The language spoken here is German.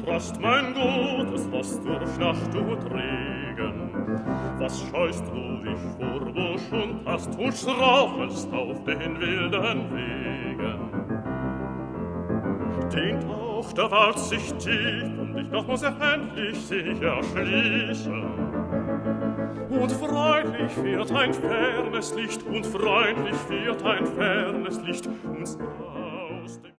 Rast, mein Gutes, was durch Nacht und Regen. Was scheust du dich vor Busch und Ast und strauchelst auf den wilden Wegen? Den Tauch, der walzt sich tief und ich doch muss er endlich sich erschließen. Und freundlich fährt ein fernes Licht, und freundlich fährt ein fernes Licht uns aus dem